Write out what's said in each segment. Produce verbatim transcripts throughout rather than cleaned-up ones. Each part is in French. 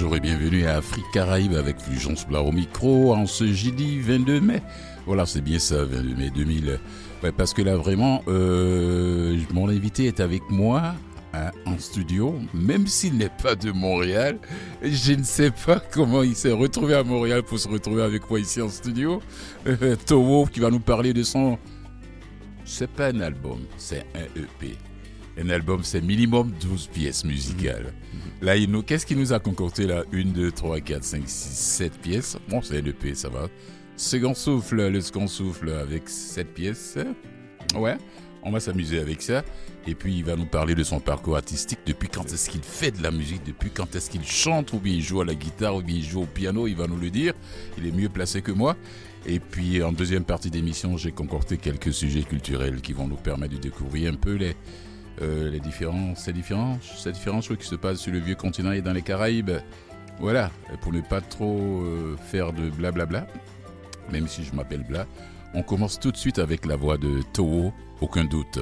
bonjour et bienvenue à Afrique Caraïbe avec Fulgence Blas au micro en ce jeudi vingt-deux mai. Voilà, c'est bien ça, vingt-deux mai deux mille. Ouais, parce que là, vraiment, euh, mon invité est avec moi hein, en studio, même s'il n'est pas de Montréal. Je ne sais pas comment il s'est retrouvé à Montréal pour se retrouver avec moi ici en studio. Euh, Towo qui va nous parler de son... C'est pas un album, c'est un E P. Un album, c'est minimum douze pièces musicales. Mmh. Là, il nous, qu'est-ce qu'il nous a concocté là? une, deux, trois, quatre, cinq, six, sept pièces. Bon, c'est un E P, ça va. Second souffle, le second souffle avec sept pièces. Ouais, on va s'amuser avec ça. Et puis, il va nous parler de son parcours artistique. Depuis quand est-ce qu'il fait de la musique? Depuis quand est-ce qu'il chante? Ou bien il joue à la guitare? Ou bien il joue au piano? Il va nous le dire. Il est mieux placé que moi. Et puis, en deuxième partie d'émission, j'ai concocté quelques sujets culturels qui vont nous permettre de découvrir un peu les... Euh, les différences, ces différences, ces différences qui se passent sur le vieux continent et dans les Caraïbes. Voilà, pour ne pas trop euh, faire de blablabla, même si je m'appelle Bla, on commence tout de suite avec la voix de Towo, aucun doute.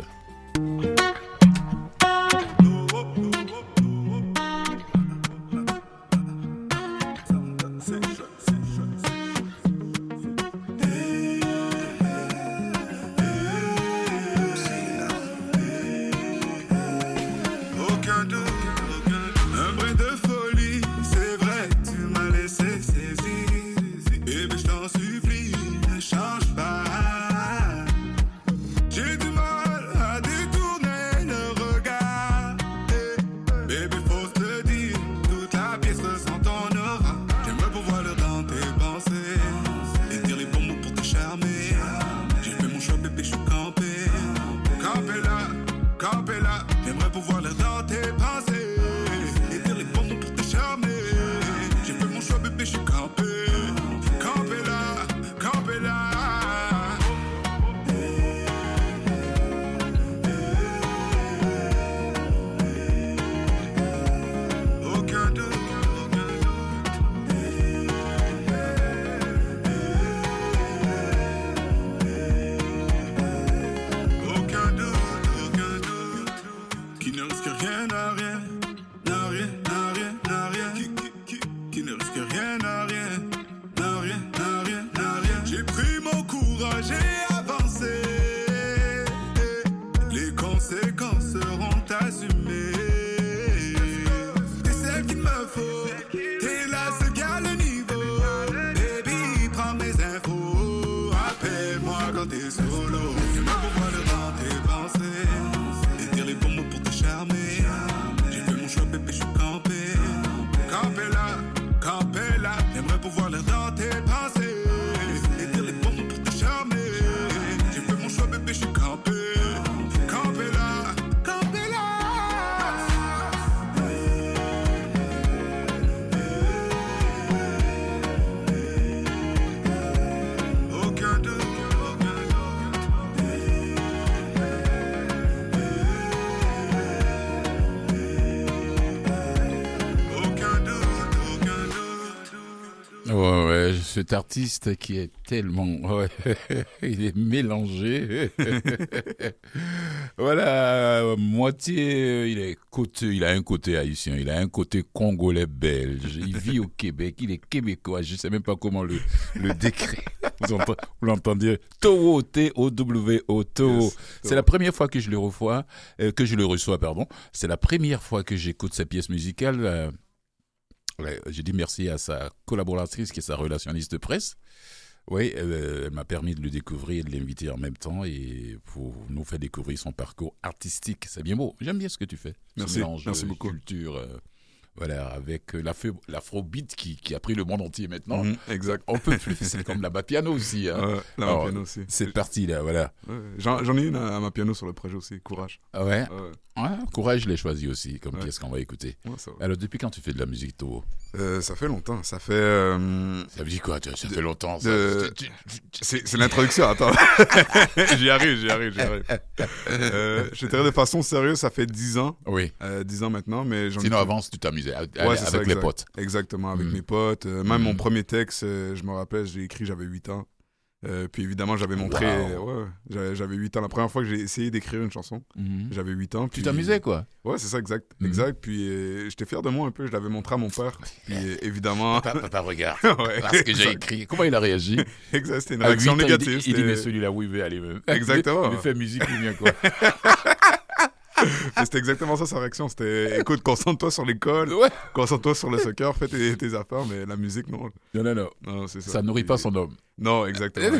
Cet artiste qui est tellement... Ouais, il est mélangé. Voilà, moitié... Il, est côté, il a un côté haïtien, il a un côté congolais belge. Il vit au Québec, il est québécois. Je ne sais même pas comment le, le décrire. Vous, entend, vous l'entendez? Towo, T O W O, Towo. Yes, c'est la première fois que je le reçois, euh, que je le reçois, pardon. C'est la première fois que j'écoute sa pièce musicale. Euh, J'ai dit merci à sa collaboratrice qui est sa relationniste de presse. Oui, euh, elle m'a permis de le découvrir et de l'inviter en même temps et pour nous faire découvrir son parcours artistique. C'est bien beau. J'aime bien ce que tu fais. Merci, ce mélange merci beaucoup. Culture, euh, voilà, avec l'afro, l'afrobeat qui, qui a pris le monde entier maintenant. Mmh, exact. On peut plus, c'est comme la piano aussi. Hein. Ouais, la Alors, piano aussi. C'est parti là, voilà. Ouais, j'en, j'en ai une à ma piano sur le projet aussi, Courage. Ah ouais. Ouais. Ouais, Courage, je l'ai choisi aussi comme ouais. pièce qu'on va écouter. Ouais, ça va. Alors, depuis quand tu fais de la musique, Towo? euh, Ça fait longtemps. Ça fait. Euh... Ça veut dire quoi? Ça fait longtemps. Ça. De... C'est, c'est l'introduction, attends. j'y arrive, j'y arrive, j'y arrive. Euh, je te dirais de façon sérieuse, ça fait dix ans. Oui. Euh, dix ans maintenant, mais j'en Sinon, ai... avant, tu t'amusais à, à, ouais, avec ça, les exact. potes. Exactement, avec mmh. mes potes. Euh, même mmh. mon premier texte, euh, je me rappelle, j'ai écrit, j'avais huit ans. Euh, puis évidemment, j'avais montré. Wow. Ouais, j'avais, j'avais huit ans. La première fois que j'ai essayé d'écrire une chanson, mm-hmm. j'avais huit ans. Puis... Tu t'amusais, quoi? Ouais, c'est ça, exact. Mm-hmm. Exact. Puis euh, j'étais fier de moi un peu. Je l'avais montré à mon père. Puis euh, évidemment. Papa, papa regarde. Ouais. Parce que j'ai écrit. Comment il a réagi? Exact. C'était une réaction négative. Il, il dit, mais celui-là, oui, il veut aller même. Exactement. Il fait musique ou bien quoi? C'était exactement ça sa réaction. C'était écoute, concentre-toi sur l'école, ouais. concentre-toi sur le soccer, fais tes, tes affaires, mais la musique, non. Non, non, non. non c'est ça ça nourrit pas son homme. Non, exactement.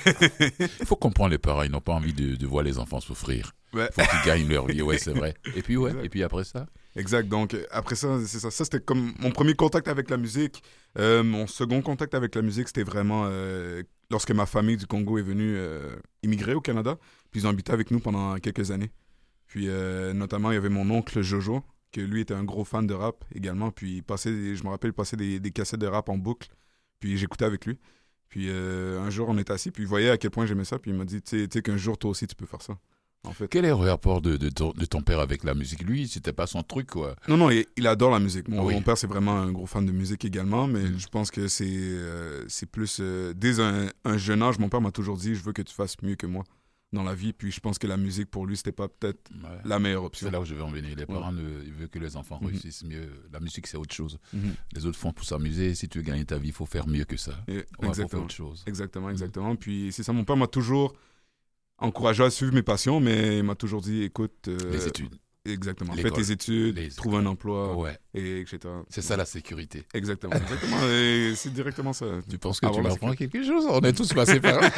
Il faut comprendre les parents, ils n'ont pas envie de, de voir les enfants souffrir. Il ouais. faut qu'ils gagnent leur vie, ouais, c'est vrai. Et puis, ouais, exact. Et puis après ça Exact. Donc, après ça, c'est ça. Ça, c'était comme mon premier contact avec la musique. Euh, mon second contact avec la musique, c'était vraiment euh, lorsque ma famille du Congo est venue euh, immigrer au Canada. Puis ils ont habité avec nous pendant quelques années. Puis, euh, notamment, il y avait mon oncle Jojo, que lui était un gros fan de rap également. Puis, il passait, je me rappelle, il passait des, des cassettes de rap en boucle. Puis, j'écoutais avec lui. Puis, euh, un jour, on était assis. Puis, il voyait à quel point j'aimais ça. Puis, il m'a dit, tu sais qu'un jour, toi aussi, tu peux faire ça. En fait. Quel est le rapport de, de, ton, de ton père avec la musique? Lui, c'était pas son truc, quoi. Non, non, il, il adore la musique. Mon, oui. mon père, c'est vraiment un gros fan de musique également. Mais mmh. je pense que c'est, euh, c'est plus... Euh, dès un, un jeune âge, mon père m'a toujours dit, je veux que tu fasses mieux que moi dans la vie. Puis je pense que la musique, pour lui, c'était pas peut-être ouais. la meilleure option. C'est là où je veux en venir. Les parents, ouais. ne, ils veulent que les enfants mm-hmm. réussissent mieux. La musique, c'est autre chose. Mm-hmm. Les autres font pour s'amuser. Si tu veux gagner ta vie, il faut faire mieux que ça. Et, ouais, exactement. Faut faire autre chose. Exactement, exactement. Mm-hmm. Puis c'est ça, mon père m'a toujours encouragé à suivre mes passions, mais il m'a toujours dit, écoute... Euh, les études. Exactement. L'école. Fais tes études, les... trouve un emploi, ouais. et et cetera. C'est ça la sécurité. Exactement. Exactement. Et c'est directement ça. Tu penses que Avoir tu m'apprends quelque chose? On est tous passés par là.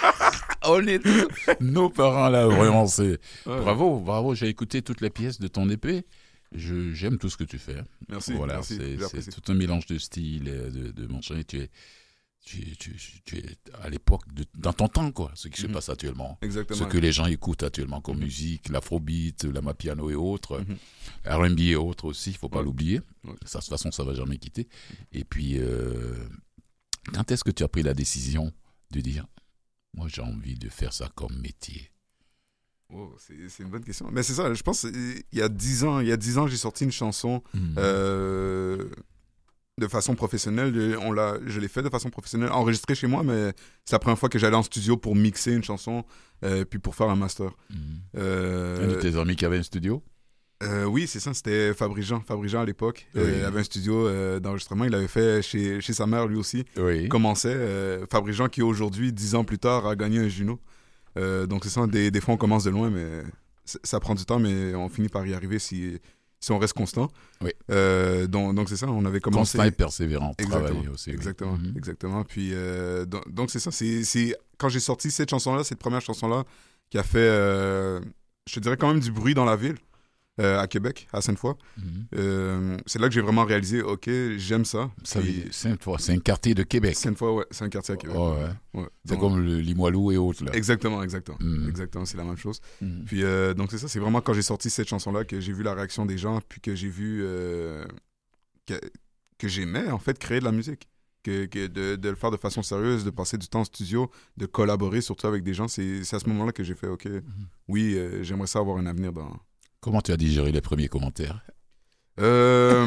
On est tous... Nos parents, là, vraiment, c'est... Ouais. Bravo, bravo. J'ai écouté toutes les pièces de ton épée. Je, j'aime tout ce que tu fais. Merci. Voilà, merci, c'est, c'est tout un mélange de style, de, de machin. Tu es... Tu, tu, tu es à l'époque, de, dans ton temps, quoi, ce qui mm-hmm. se passe actuellement. Exactement. Ce que les gens écoutent actuellement comme mm-hmm. musique, l'afrobeat, l'amapiano et autres, mm-hmm. R and B et autres aussi, il ne faut pas ouais. l'oublier. Ouais. Ça, de toute façon, ça ne va jamais quitter. Et puis, euh, quand est-ce que tu as pris la décision de dire, moi, j'ai envie de faire ça comme métier? Oh, c'est, c'est une bonne question. Mais c'est ça, je pense, il y a dix ans, il y a dix ans, j'ai sorti une chanson... Mm-hmm. Euh, de façon professionnelle, on l'a, je l'ai fait de façon professionnelle, enregistré chez moi, mais c'est la première fois que j'allais en studio pour mixer une chanson, euh, puis pour faire un master. Mmh. Euh, un de tes amis qui avait un studio? euh, Oui, c'est ça, c'était Fabrijean. Fabrijean à l'époque, oui. euh, il avait un studio euh, d'enregistrement, il l'avait fait chez, chez sa mère lui aussi. Oui. Il commençait, euh, Fabrijean qui aujourd'hui, dix ans plus tard, a gagné un Juno. Euh, donc c'est ça, des, des fois on commence de loin, mais ça prend du temps, mais on finit par y arriver si... si on reste constant. Oui. Euh, donc, donc c'est ça, on avait commencé... Constant et persévérant, exactement, travailler aussi. Exactement, oui. exactement. Puis, euh, donc, donc c'est ça, c'est, c'est... quand j'ai sorti cette chanson-là, cette première chanson-là, qui a fait, euh, je te dirais quand même du bruit dans la ville, euh, à Québec, à Sainte-Foy. Mm-hmm. Euh, c'est là que j'ai vraiment réalisé, OK, j'aime ça. ça puis... Sainte-Foy, c'est un quartier de Québec. Sainte-Foy, ouais, c'est un quartier à Québec. Oh, ouais. Ouais. C'est donc... comme le Limoilou et autres, là. Exactement, exactement. Mm-hmm. Exactement, c'est la même chose. Mm-hmm. Puis, euh, donc c'est ça, c'est vraiment quand j'ai sorti cette chanson-là que j'ai vu la réaction des gens, puis que j'ai vu euh, que, que j'aimais, en fait, créer de la musique. Que, que de, de le faire de façon sérieuse, de passer du temps en studio, de collaborer surtout avec des gens. C'est, c'est à ce moment-là que j'ai fait, OK, mm-hmm. oui, euh, j'aimerais ça avoir un avenir dans... Comment tu as digéré les premiers commentaires? Euh...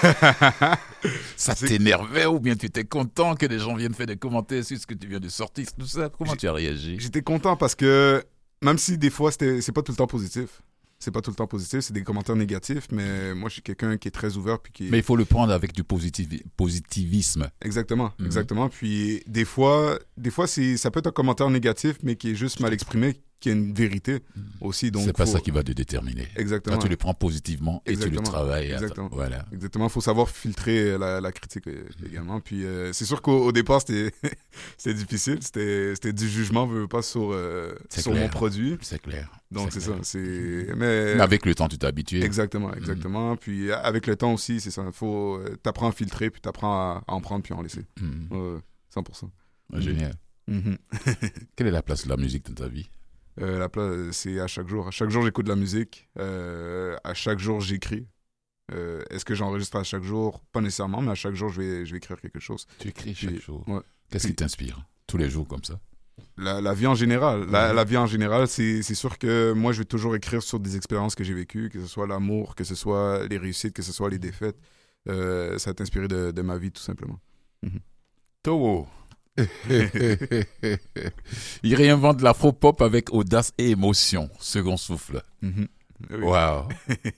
ça c'est... t'énervait ou bien tu étais content que les gens viennent faire des commentaires sur ce que tu viens de sortir, tout ça? Comment J'ai... tu as réagi? J'étais content parce que même si des fois c'était... c'est pas tout le temps positif, c'est pas tout le temps positif, c'est des commentaires négatifs, mais moi je suis quelqu'un qui est très ouvert puis qui... Mais il faut le prendre avec du positiv... positivisme. Exactement, mm-hmm. exactement. Puis des fois, des fois c'est... ça peut être un commentaire négatif mais qui est juste mal exprimé, qui a une vérité aussi. Donc c'est pas faut... ça qui va te déterminer. Exactement. Là, tu le prends positivement et Exactement. tu le travailles. Exactement. À... Voilà. Exactement. Il faut savoir filtrer la, la critique mmh. également. Puis euh, c'est sûr qu'au au départ, c'était, c'était difficile. C'était, c'était du jugement, veux pas, sur, euh, sur mon produit. C'est clair. Donc c'est, c'est ça. C'est... Mais... Mais avec le temps, tu t'es habitué. Exactement. Exactement. Mmh. Puis avec le temps aussi, c'est ça. Faut, t'apprends à filtrer, puis t'apprends à, à en prendre, puis à en laisser. Mmh. Euh, cent pour cent. Ah, génial. Mmh. Quelle est la place de la musique dans ta vie? Euh, la place, c'est à chaque jour. À chaque jour, j'écoute de la musique. Euh, à chaque jour, j'écris. Euh, est-ce que j'enregistre à chaque jour? Pas nécessairement, mais à chaque jour, je vais, je vais écrire quelque chose. Tu écris chaque Puis, jour? Ouais. Qu'est-ce Puis, qui t'inspire? Tous les jours comme ça? La, la vie en général. La, la vie en général, c'est, c'est sûr que moi, je vais toujours écrire sur des expériences que j'ai vécues, que ce soit l'amour, que ce soit les réussites, que ce soit les défaites. Euh, ça va t'inspirer de, de ma vie, tout simplement. Mm-hmm. Togo, Il réinvente l'afro-pop avec audace et émotion. Second souffle. Mm-hmm. Oui. Wow.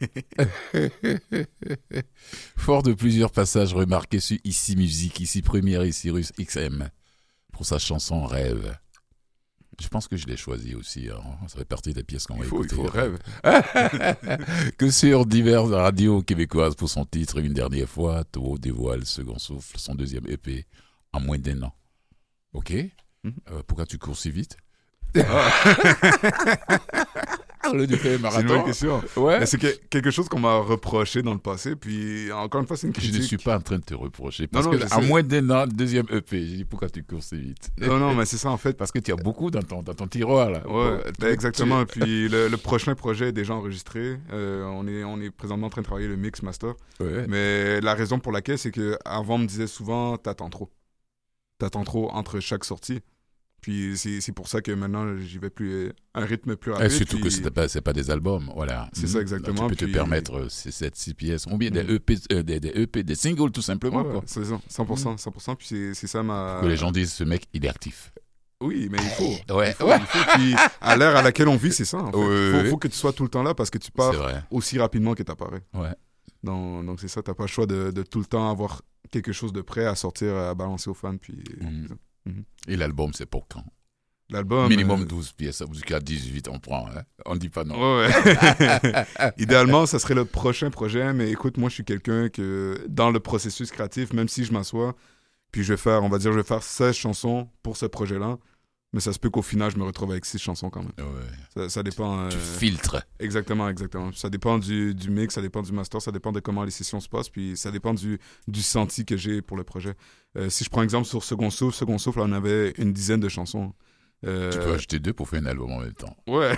Fort de plusieurs passages remarqués sur Ici Musique, Ici Première et Cyrus X M pour sa chanson Rêve. Je pense que je l'ai choisi aussi. Hein. Ça fait partie des pièces qu'on va écouter. Il faut Rêve. Que sur diverses radios québécoises pour son titre Une dernière fois, Toro dévoile Second souffle, son deuxième E P en moins d'un an. Ok. Mm-hmm. Euh, pourquoi tu cours si vite? Le défi marathon. C'est une bonne question. Ouais. C'est que, quelque chose qu'on m'a reproché dans le passé. Puis encore une fois, c'est une critique. Je ne suis pas en train de te reprocher. Parce non, non, que à moins d'un an, deuxième E P, j'ai dit pourquoi tu cours si vite? Non, non, mais c'est ça en fait. Parce que tu as beaucoup dans ton, dans ton tiroir là. Ouais, bon, ben, exactement. Tu... Puis le, le prochain projet est déjà enregistré. Euh, on, est, on est présentement en train de travailler le mix master. Ouais. Mais la raison pour laquelle, c'est qu'avant, on me disait souvent t'attends trop. T'attends trop entre chaque sortie. Puis c'est, c'est pour ça que maintenant, j'y vais plus un rythme plus rapide. Et surtout puis... que c'est pas, c'est pas des albums, voilà. C'est ça, exactement. Là, tu peux puis... te permettre ces sept six pièces. Ou bien des E P, euh, des, des E P, des singles tout simplement. Ouais, quoi. c'est ça, cent pour cent. cent pour cent puis c'est, c'est ça ma... Que les gens disent, ce mec, il est actif. Oui, mais il faut. Ouais, il faut, ouais. Il faut. Puis à l'ère à laquelle on vit, c'est ça. Il faut, ouais. faut que tu sois tout le temps là parce que tu pars vrai. aussi rapidement que tu apparais. Ouais. Donc, donc c'est ça, tu n'as pas le choix de, de tout le temps avoir quelque chose de prêt à sortir, à balancer aux fans. Puis, mmh. Mmh. Et l'album, c'est pour quand? L'album. Minimum euh... douze pièces, jusqu'à dix-huit, on prend. Hein? On ne dit pas non. Ouais, ouais. Idéalement, ça serait le prochain projet, mais écoute, moi, je suis quelqu'un que, dans le processus créatif, même si je m'assois, puis je vais faire, on va dire, je vais faire seize chansons pour ce projet-là, mais ça se peut qu'au final, je me retrouve avec six chansons quand même. Ouais. Ça, ça dépend. Euh... Tu filtres. Exactement, exactement. Ça dépend du, du mix, ça dépend du master, ça dépend de comment les sessions se passent, puis ça dépend du, du senti que j'ai pour le projet. Euh, si je prends exemple sur Second Souffle, Second Souffle, on avait une dizaine de chansons. Euh... Tu peux acheter deux pour faire un album en même temps. Ouais.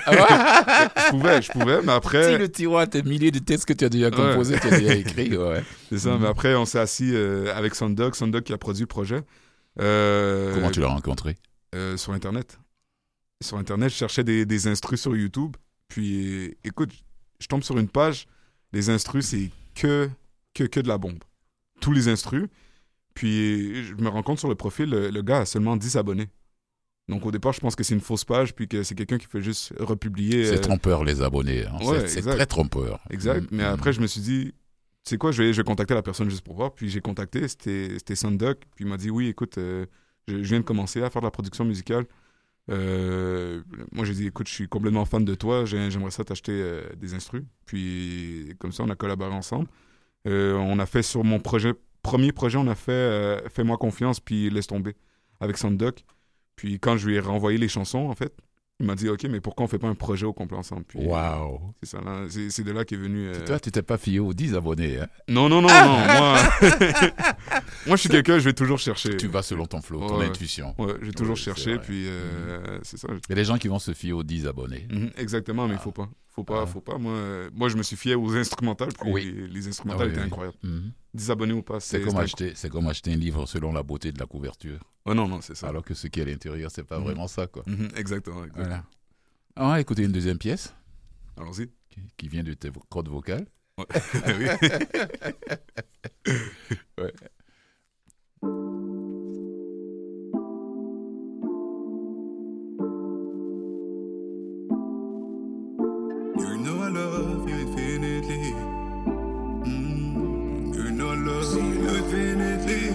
je pouvais, je pouvais, mais après... Si le tiroir, tes milliers de textes que tu as déjà composés, ouais. tu as déjà écrits, ouais. C'est ça, mm-hmm. mais après, on s'est assis euh, avec Sundog, Sundog qui a produit le projet. Euh... Comment tu l'as rencontré? euh, Sur Internet. Sur Internet, je cherchais des, des instrus sur YouTube, puis écoute, je tombe sur une page, les instrus, c'est que, que, que de la bombe. Tous les instrus, puis je me rends compte sur le profil, le, le gars a seulement dix abonnés. Donc au départ, je pense que c'est une fausse page, puis que c'est quelqu'un qui fait juste republier. C'est euh... trompeur, les abonnés. Hein. Ouais, c'est, c'est très trompeur. Exact. Mais mmh. après, je me suis dit, tu sais quoi, je vais, je vais contacter la personne juste pour voir. Puis j'ai contacté, c'était, c'était Sundog. Puis il m'a dit, oui, écoute, euh, je, je viens de commencer à faire de la production musicale. Euh, moi, j'ai dit, écoute, je suis complètement fan de toi. J'ai, j'aimerais ça t'acheter euh, des instrus. Puis comme ça, on a collaboré ensemble. Euh, on a fait sur mon projet, premier projet, on a fait euh, Fais-moi confiance, puis Laisse tomber avec Sundog. Puis quand je lui ai renvoyé les chansons, en fait, il m'a dit, OK, mais pourquoi on fait pas un projet au complet ensemble? Puis, wow. C'est ça, là, c'est, c'est de là qu'est venu... Euh... Toi, tu t'es pas fié aux dix abonnés, hein? Non, non, non, ah! non, moi... moi, je suis quelqu'un, je vais toujours chercher. Tu vas selon ton flow, ton ouais, intuition. Ouais, je vais toujours ouais, chercher, puis euh, mmh. c'est ça. Il y a des gens qui vont se fier aux dix abonnés. Mmh, exactement, mais il ah. faut pas. Faut pas, ah. faut pas. Moi, euh, moi, je me suis fié aux instrumentales, puis oui. les, les instrumentales ah, oui, étaient oui. incroyables. Mmh. dix abonnés ou pas, c'est... C'est comme, acheter, c'est comme acheter un livre selon la beauté de la couverture. Oh non, non, c'est ça. Alors que ce qui est à l'intérieur, c'est pas mmh. vraiment ça, quoi. Mmh, exactement, exactement. Voilà. On va écouter une deuxième pièce. Allons-y. Qui, qui vient de tes cordes vocales. Ouais. oui. ouais. You know I love you infinitely. Mm, you know I love you infinitely.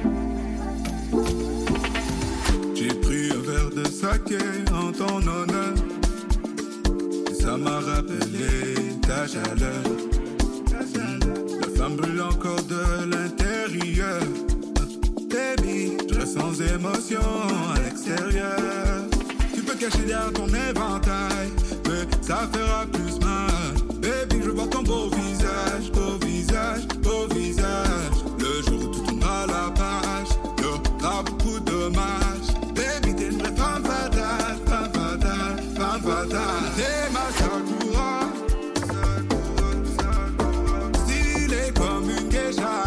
J'ai pris un verre de saké en ton honneur. Ça m'a rappelé ta chaleur. Mm, la flamme brûle encore de l'intérieur. Baby, je ressens émotion à l'extérieur. Tu peux cacher derrière ton éventail, mais ça fera plus mal. Baby, je vois ton beau visage, beau visage, beau visage. Le jour où tout tournera la page, il y aura beaucoup de dommages. Baby, t'es une vraie femme fatale, femme fatale, femme fatale. T'es ma Sakura, stylée comme une geisha.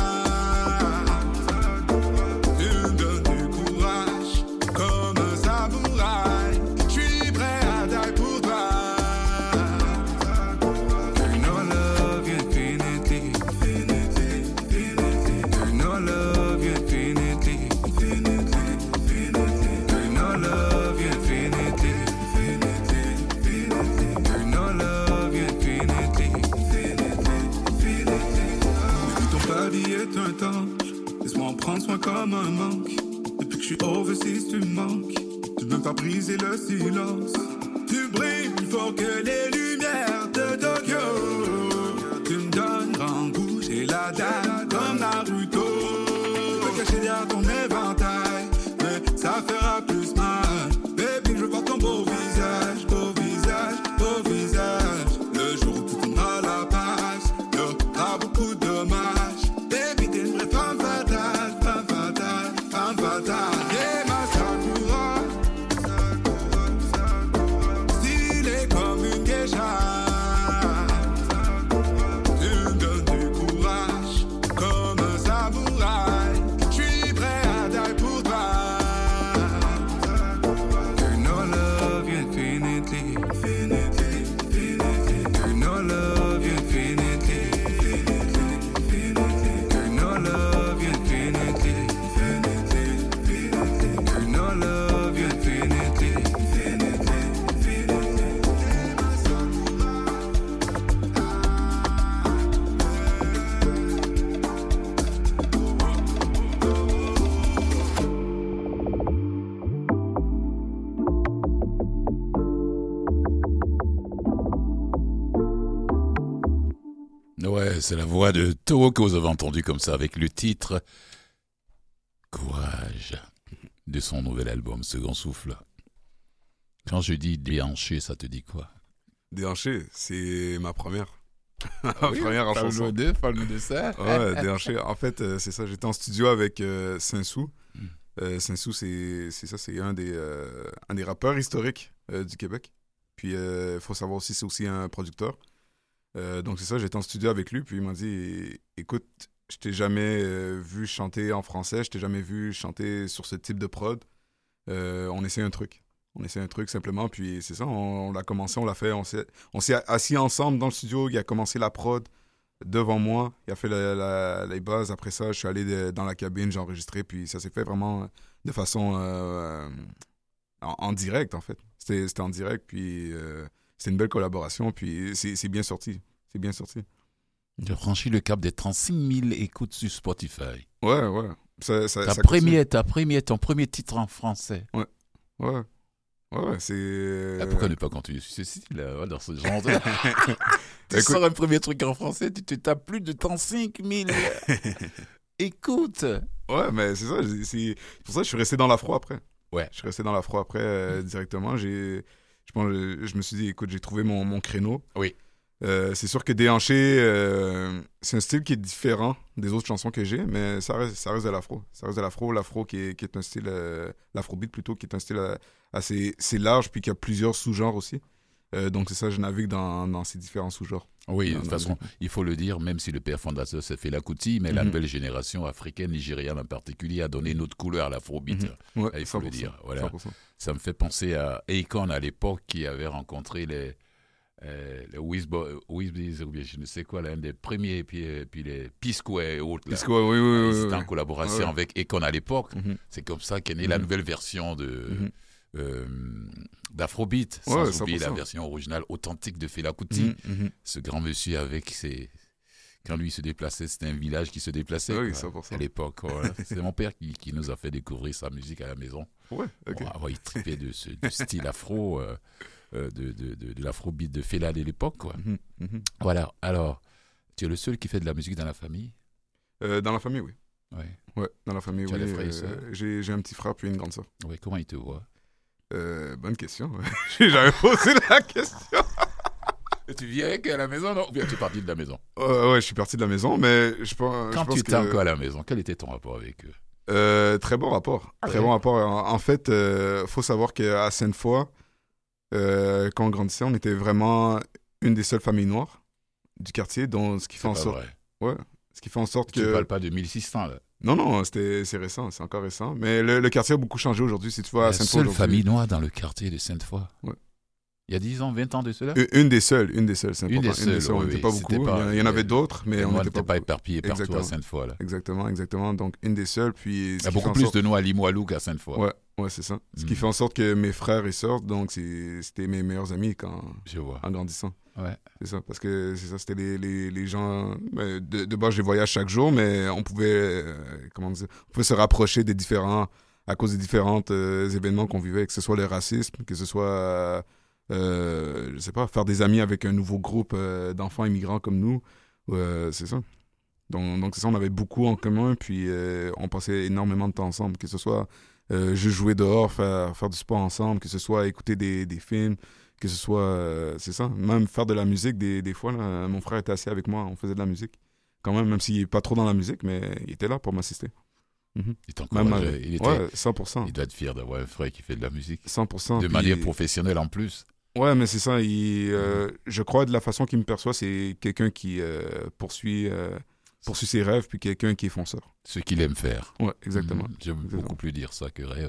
briser le silence. Tu brilles plus fort que les lumières de Tokyo. Tu me donnes en bouche et la dalle comme Naruto. Je peux cacher derrière ton éventail, mais ça fera plus mal. Baby, je vois ton beau visage, beau visage, beau visage. Le jour où tu tourneras la page, il y aura beaucoup de dommages. Baby, t'es une vraie femme fatale, femme fatale, femme fatale. Yeah, ma Sakura, stylée comme une geisha. Tu me donnes du courage, comme un samouraï. Je suis prêt à die pour toi. You know love you infinitely, infinitely, infinitely. You know love you infinitely, infinitely, infinitely. You know love you infinitely, infinitely, infinitely. You know love you infinitely, infinitely, infinitely. Ouais, c'est la voix de Toho que vous avez entendu comme ça avec le titre Courage de son nouvel album Second Souffle. Quand je dis déhanché, ça te dit quoi? Déhanché, c'est ma première. ma première en chanson. De, parle-nous de ça. Ouais, Déhanché. En fait, euh, c'est ça. J'étais en studio avec euh, Saint-Sou. Mm. Euh, Saint-Sou, c'est, c'est ça. C'est un des, euh, un des rappeurs historiques euh, du Québec. Puis, il euh, faut savoir aussi, c'est aussi un producteur. Euh, donc, c'est ça. J'étais en studio avec lui. Puis, il m'a dit, écoute, je t'ai jamais euh, vu chanter en français. Je t'ai jamais vu chanter sur ce type de prod. Euh, on essaie un truc. On essaie un truc simplement, puis c'est ça, on, on l'a commencé, on l'a fait, on s'est, on s'est assis ensemble dans le studio, il a commencé la prod devant moi, il a fait la, la, les bases, après ça, je suis allé de, dans la cabine, j'ai enregistré, puis ça s'est fait vraiment de façon euh, en, en direct, en fait. C'était, c'était en direct, puis euh, c'était une belle collaboration, puis c'est, c'est bien sorti, c'est bien sorti. Tu as franchi le cap des trente-cinq mille écoutes sur Spotify. Ouais, ouais. Ça, ça, ta, ça première, ta première, ton premier titre en français. Ouais, ouais. Ouais, c'est... Ah, pourquoi ne pas continuer sur ce style-là, dans ce genre-là? Tu Écoute... sors un premier truc en français, tu te tapes plus de trente-cinq mille. Écoute. Ouais, mais c'est ça, c'est pour ça que je suis resté dans l'afro après. Ouais. Je suis resté dans l'afro après euh, mmh. directement. J'ai... Je, pense, je, je me suis dit, écoute, j'ai trouvé mon, mon créneau. Oui. Euh, c'est sûr que Déhanché, euh, c'est un style qui est différent des autres chansons que j'ai, mais ça reste, ça reste de l'afro. Ça reste de l'afro, l'afro qui est, qui est un style, euh, l'afrobeat plutôt, qui est un style euh, assez, assez large, puis qui a plusieurs sous-genres aussi. Euh, donc c'est ça, je navigue dans, dans ces différents sous-genres. Oui, dans, de toute façon, il faut le dire, même si le père fondateur s'est fait la Kuti, mais mm-hmm. la nouvelle génération africaine, nigériane en particulier, a donné une autre couleur à l'afrobeat. Mm-hmm. Ouais, il faut le dire. Voilà. cent pour cent. Ça me fait penser à Akon à l'époque, qui avait rencontré les... Euh, le Wizbiz, ou bien je ne sais quoi, l'un des premiers, et puis, puis les Pisco et autres. Pisco, oui, oui, oui. C'était oui, en collaboration oui. avec Akon à l'époque. Mm-hmm. C'est comme ça qu'est née mm-hmm. la nouvelle version de, mm-hmm. euh, d'Afrobeat, sans ouais, oublier cent pour cent. la version originale authentique de Fela Kuti. Mm-hmm. Ce grand monsieur avec ses... Quand lui se déplaçait, c'était un village qui se déplaçait oui, quoi, cent pour cent. à l'époque. Voilà. C'est mon père qui, qui nous a fait découvrir sa musique à la maison. Ouais, ok. Bon, il tripait de ce du style afro... Euh, De, de, de, de l'afrobeat de Fela de l'époque, quoi. Mmh, mmh. Voilà. Alors, tu es le seul qui fait de la musique dans la famille? euh, Dans la famille, oui. Ouais. Ouais, dans la famille, tu oui. As des frères et euh, sœurs? j'ai, j'ai un petit frère puis une grande sœur. Oui, comment ils te voient? euh, Bonne question. J'ai jamais posé la question. Et tu viens avec à la maison, non? Ou bien tu es parti de la maison? euh, Ouais, je suis parti de la maison, mais je pense. Quand je pense tu étais que... encore à la maison, quel était ton rapport avec eux? euh, Très bon rapport. Ah, très ouais. bon rapport. En, en fait, il euh, faut savoir qu'à Sainte-Foy, Euh, quand on grandissait, on était vraiment une des seules familles noires du quartier, donc ce qui fait c'est en sorte, vrai. ouais, ce qui fait en sorte tu que. Tu parles pas de mille six cents là. Non, non, c'était, c'est récent, c'est encore récent. Mais le, le quartier a beaucoup changé aujourd'hui. Si tu vois, La à Sainte-Foy seule famille noire dans le quartier de Sainte-Foy. Ouais. Il y a dix ans, vingt ans de cela. Une, une des seules, une des seules. C'est une, des une des seules. oui, on n'était oui, pas beaucoup. Pas, il y en avait d'autres, mais on n'était pas, pas éparpillés partout exactement. à Sainte-Foy là. Exactement, exactement. Donc une des seules. Puis. Il y a beaucoup plus sorte... de nous à Limoilou qu'à Sainte-Foy. Ouais. Ouais, c'est ça. Ce mmh. qui fait en sorte que mes frères et sœurs, donc c'est, c'était mes meilleurs amis quand, je vois. en grandissant. Ouais. C'est ça, parce que c'est ça, c'était les, les, les gens. De, de base, je les voyais chaque jour, mais on pouvait, euh, comment dire, on pouvait se rapprocher des différents à cause des différents euh, événements qu'on vivait, que ce soit le racisme, que ce soit, euh, euh, je sais pas, faire des amis avec un nouveau groupe euh, d'enfants immigrants comme nous. Euh, c'est ça. Donc, donc c'est ça, on avait beaucoup en commun, puis euh, on passait énormément de temps ensemble, que ce soit euh, juste jouer dehors, faire, faire du sport ensemble, que ce soit écouter des, des films, que ce soit, euh, c'est ça, même faire de la musique, des, des fois, là, mon frère était assis avec moi, on faisait de la musique, quand même, même s'il n'est pas trop dans la musique, mais il était là pour m'assister. Mm-hmm. Il t'encourageait, il était, ouais, cent pour cent. Il doit être fier d'avoir un frère qui fait de la musique. cent pour cent. De puis, manière professionnelle en plus. Ouais, mais c'est ça, il, euh, je crois de la façon qu'il me perçoit, c'est quelqu'un qui euh, poursuit... Euh, poursuit ses rêves, puis quelqu'un qui est fonceur. Ce qu'il aime faire. Ouais, exactement. Mmh, j'aime exactement. beaucoup plus dire ça que rêve.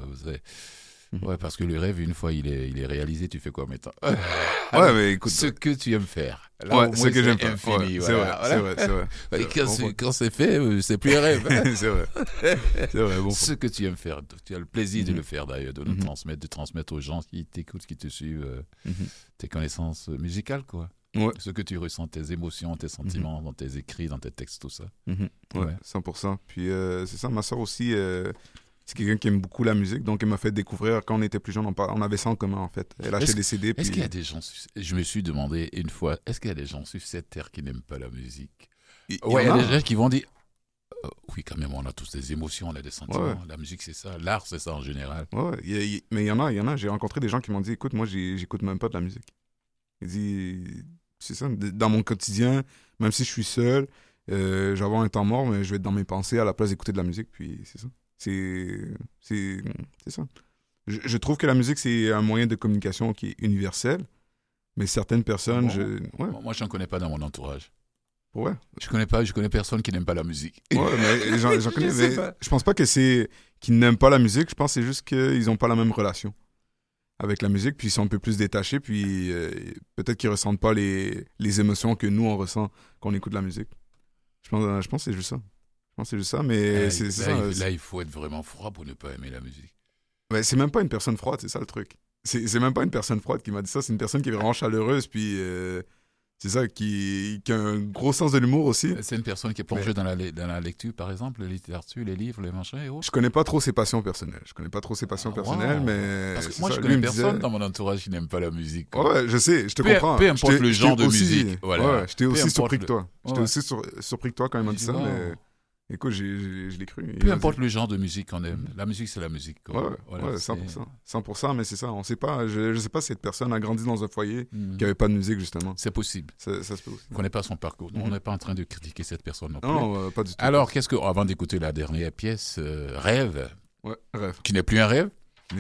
Mmh. Ouais, parce que le rêve, une fois il est, il est réalisé, tu fais quoi maintenant? Ouais, mais écoute... Ce que tu aimes faire. Là, ouais, ce que j'aime faire. Infini, ouais, voilà. C'est vrai, c'est vrai. C'est vrai. Quand, c'est, quand c'est fait, c'est plus un rêve. C'est vrai. C'est vrai, bon. Ce que tu aimes faire, tu as le plaisir mmh. de le faire d'ailleurs, de le mmh. transmettre, de transmettre aux gens qui t'écoutent, qui te suivent, euh, mmh. tes connaissances musicales, quoi. Ouais. Ce que tu ressens, tes émotions, tes sentiments, mmh. dans tes écrits, dans tes textes, tout ça. Mmh. Ouais, ouais, cent pour cent. Puis euh, c'est ça, ma soeur aussi, euh, c'est quelqu'un qui aime beaucoup la musique, donc elle m'a fait découvrir, quand on était plus jeune, on, par... on avait ça en commun en fait. Elle achetait des C D. Est-ce puis... qu'il y a des gens, je me suis demandé une fois, est-ce qu'il y a des gens sur cette terre qui n'aiment pas la musique? Il, ouais, il y a, y a des gens qui vont dire, euh, oui quand même, on a tous des émotions, on a des sentiments, ouais. La musique c'est ça, l'art c'est ça en général. Ouais, y a, y... mais il y en a, il y en a, j'ai rencontré des gens qui m'ont dit, écoute, moi j'ai... j'écoute même pas de la musique. Il dit... C'est ça, dans mon quotidien, même si je suis seul, euh, je vais avoir un temps mort, mais je vais être dans mes pensées à la place d'écouter de la musique, puis c'est ça. C'est, c'est, c'est ça. Je, je trouve que la musique, c'est un moyen de communication qui est universel, mais certaines personnes... Bon, je, ouais. Moi, je n'en connais pas dans mon entourage. Ouais. Je connais pas, je connais personne qui n'aime pas la musique. Ouais, mais j'en, j'en connais, je, mais je pense pas que c'est qu'ils n'aiment pas la musique, je pense que c'est juste qu'ils n'ont pas la même relation avec la musique, puis ils sont un peu plus détachés, puis euh, peut-être qu'ils ressentent pas les, les émotions que nous, on ressent quand on écoute la musique. Je pense, je pense que c'est juste ça. Je pense que c'est juste ça, mais là, c'est, c'est là, ça. Il, c'est... là, il faut être vraiment froid pour ne pas aimer la musique. Ben, c'est même pas une personne froide, c'est ça le truc. C'est, c'est même pas une personne froide qui m'a dit ça, c'est une personne qui est vraiment chaleureuse, puis... Euh, c'est ça, qui, qui a un gros sens de l'humour aussi. C'est une personne qui est plongée mais... dans, la, dans la lecture, par exemple, la littérature, les livres, les machins et autres. Je connais pas trop ses passions personnelles. Je connais pas trop ses passions ah, personnelles, wow. mais... Parce que moi, ça. je connais Lui personne disait... dans mon entourage qui n'aime pas la musique. Quoi. Ouais, je sais, je te peu, comprends. Peu importe j'étais, le genre de aussi, musique. Voilà. Ouais, j'étais aussi surpris le... que toi. J'étais ouais. aussi sur, surpris que toi quand il m'a dit ça, wow. mais... Écoute, j'ai, j'ai, je l'ai cru. Peu importe le genre de musique qu'on aime. La musique, c'est la musique. Quoi. Ouais, voilà, ouais, cent pour cent. cent pour cent, mais c'est ça. On sait pas. Je ne sais pas si cette personne a grandi dans un foyer mm. qui n'avait pas de musique, justement. C'est possible. Ça, ça se peut aussi. On ne connaît pas son parcours. Mm. On n'est pas en train de critiquer cette personne non plus. Non, euh, pas du tout. Alors, qu'est-ce que, avant d'écouter la dernière pièce, euh, Rêve. Ouais, Rêve. Qui n'est plus un rêve.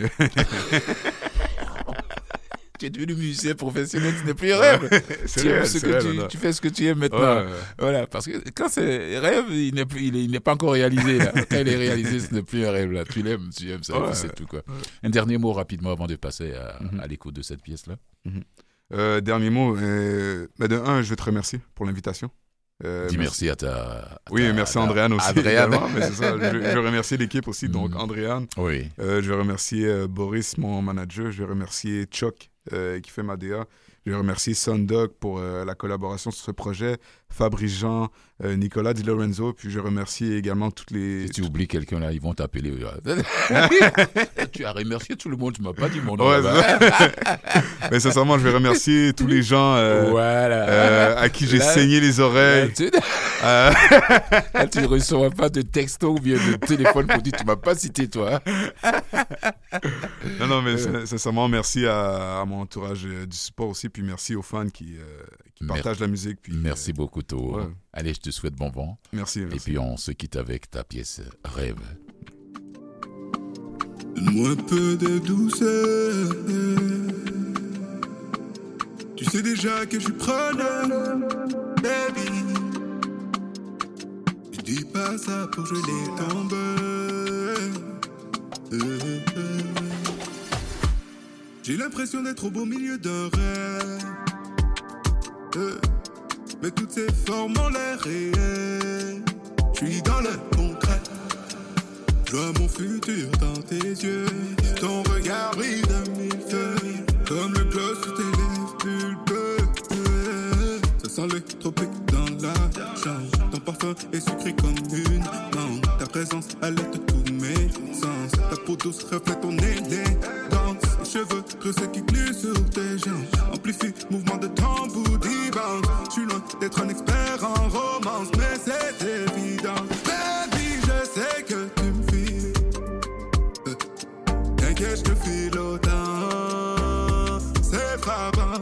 Tu es devenu musicien professionnel, tu n'es plus un rêve. Ouais, c'est tu, réel, ce c'est que réel, tu, tu fais ce que tu aimes maintenant. Ouais, ouais. Voilà, parce que quand c'est rêve, il n'est, plus, il est, il n'est pas encore réalisé. Là. Quand il est réalisé, ce n'est plus un rêve. Là. Tu l'aimes, tu aimes ça, ouais, c'est tout. Quoi. Ouais. Un dernier mot rapidement avant de passer à, mm-hmm. à l'écoute de cette pièce-là. Mm-hmm. Euh, dernier mot. Euh, bah de un, je vais te remercier pour l'invitation. Euh, Dis merci, merci à ta... À oui, ta, merci à Andréane aussi. Andréane. Mais c'est ça, je, je vais remercier l'équipe aussi, donc mm. Andréane. Oui. Euh, je vais remercier euh, Boris, mon manager. Je vais remercier Chuck, euh, qui fait ma D A. Je vais remercier Sundog pour euh, la collaboration sur ce projet, Fabrice Jean, euh, Nicolas Di Lorenzo, puis je remercie également toutes les... Si tu oublies quelqu'un là, ils vont t'appeler. Tu as remercié tout le monde, tu m'as pas dit mon nom. Ouais, mais sincèrement, je vais remercier tous les gens euh, voilà. euh, à qui j'ai là, saigné les oreilles. Là, tu... Euh... là, tu ne reçois pas de texto ou bien de téléphone pour dire tu m'as pas cité toi. Non, non, mais euh... sincèrement, merci à, à mon entourage euh, du support aussi. Puis merci aux fans qui, euh, qui Mer- partagent la musique. Puis, merci euh, beaucoup, Tho. Ouais. Allez, je te souhaite bon vent. Merci, merci. Et puis on se quitte avec ta pièce Rêve. Donne-moi un peu de douceur. Tu sais déjà que je suis preneur, baby. Je dis pas ça pour geler ton beurre. Euh, euh. J'ai l'impression d'être au beau milieu d'un rêve. Euh, mais toutes ces formes ont l'air réelles. Je suis dans le concret. Je vois mon futur dans tes yeux. Ton regard brille d'un millefeuille. Comme le gloss sur tes lèvres pulpeux. Ça sent le tropique dans la chambre. Ton parfum est sucré comme une mangue. Ta présence alerte tous mes sens. Ta peau peau douce reflète ton élégance. Les cheveux creusés qui glissent sur tes jambes. Amplifie, mouvement de tambour divan. Je suis loin d'être un expert en romance, mais c'est évident. Baby, je sais que tu me files. Euh, T'inquiète, je te file autant. C'est frappant.